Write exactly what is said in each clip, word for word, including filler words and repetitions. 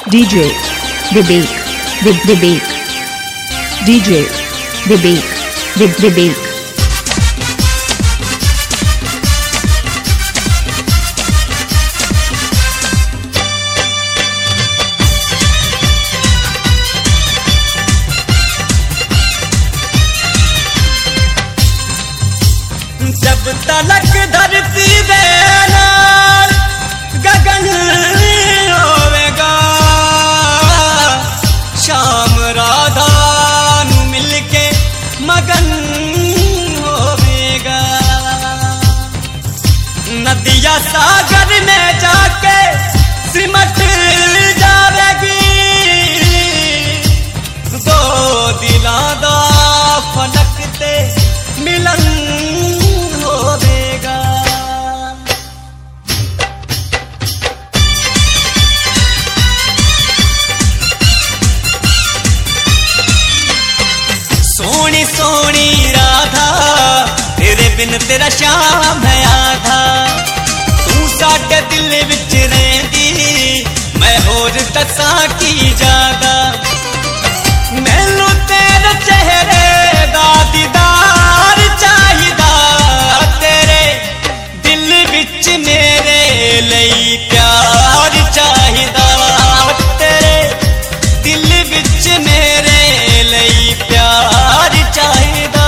D J Vivek Viv Vivek D J Vivek Viv Vivek जब तलक धरती दे नाल गगन होवेगा, शाम राधा नू मिलके मगन होवेगा। नदिया सागर में जाके सिमट जावेगी, दो दिलां दा फलक ते मिलन होवेगा। सोनी सोनी राधा तेरे बिन तेरा श्याम है आधा, तू साडे दिल विच रहिंदी मैं होर दसा की ज्यादा। मैनू तेरे चेहरे दा दीदार चाहिदा, तेरे दिल विच मेरे लई प्यार चाहिदा, तेरे दिल विच मेरे लई प्यार चाहिदा।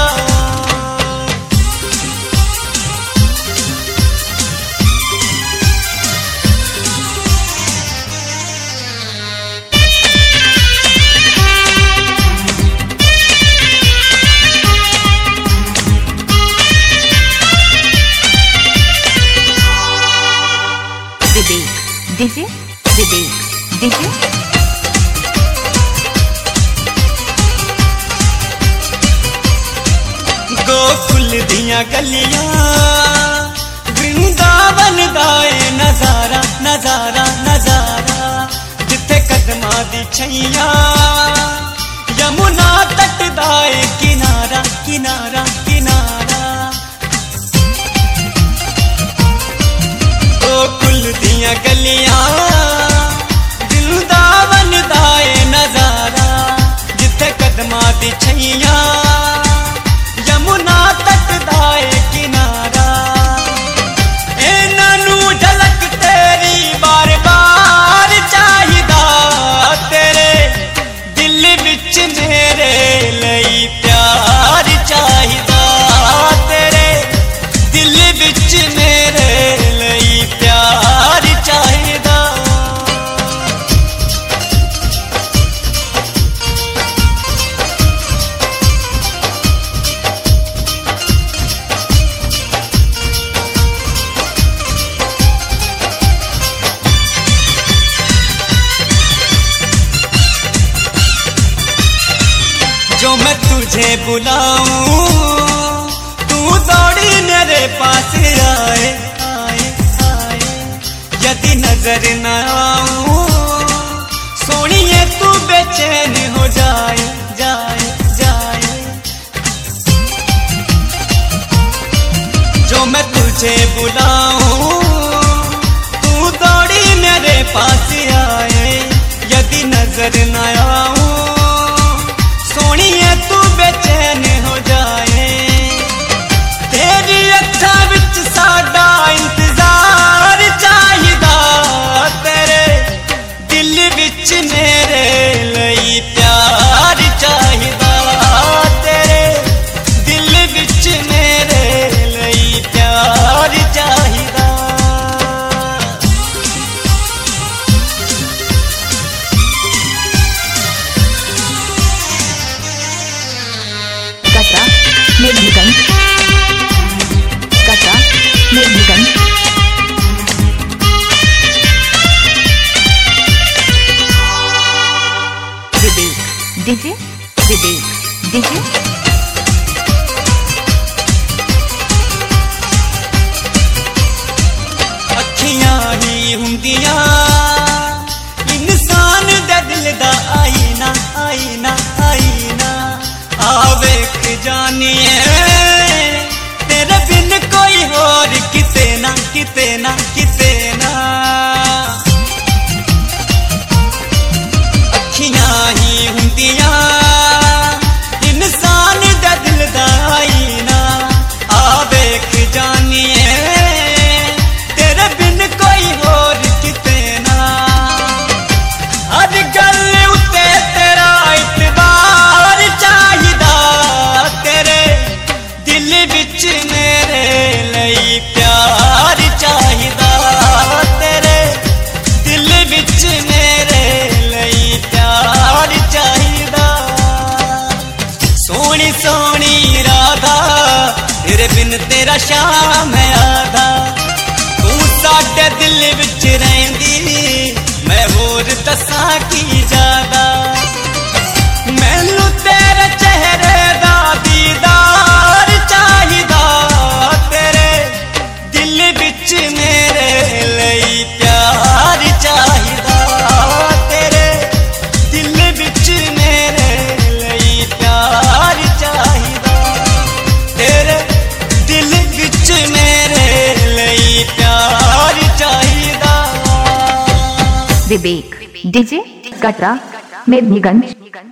Vivek D J Vivek D J Gokul दियां गलियां वृंदावन दा ए नजारा नजारा नजारा, जिथे कदमां दी छैया यमुना तट दा ए किनारा किनारा किनारा। गोकुल दियां गलियां वृंदावन दा ए नजारा, जिथे कदमां दी छैया यमुना तट दा ए किनारा। इन्हां नू झलक तेरी बार बार चाहिदा, तेरे दिल विच मेरे लई प्यार चाहिदा, तेरे दिल विच मेरे लई प्यार चाहिदा। जो मैं तुझे बुलाऊं तू दौड़ी मेरे पास आए आए आए, यदि नजर न आऊं सोनिए तू बेचैन हो जाए जाए जाए। जो मैं तुझे बुलाऊं तू दौड़ी मेरे पास आए, यदि नजर न आऊं सोनिए तू बेचैन हो जाए। तेरी अखा विच साडा इंतजार चाहिदा, तेरे दिल विच मेरे लई प्यार चाहिदा, तेरे दिल विच मेरे लई प्यार चाहिदा। Katra Medhiganj Katra Medhiganj Vivek D J Vivek D J अखियां ही हुंदियां इंसान दे दिल दा आईना आईना आईना, आवेख जानिए तेरे बिन कोई होर किते ना किते ना किते ना। दुनिया में आधा तू साडे दिल विच रहिंदी मैं होर दसा की ज्यादा मैनू तेरे चेहरे दा दीदार चाहिदा तेरे दिल विच मेरे लई प्यार चाहिदा तेरे दिल विच मेरे लई प्यार चाहिदा तेरे दिल विच मेरे लई प्यार चाहिदा विवेक डीजे कटरा मेघगंज।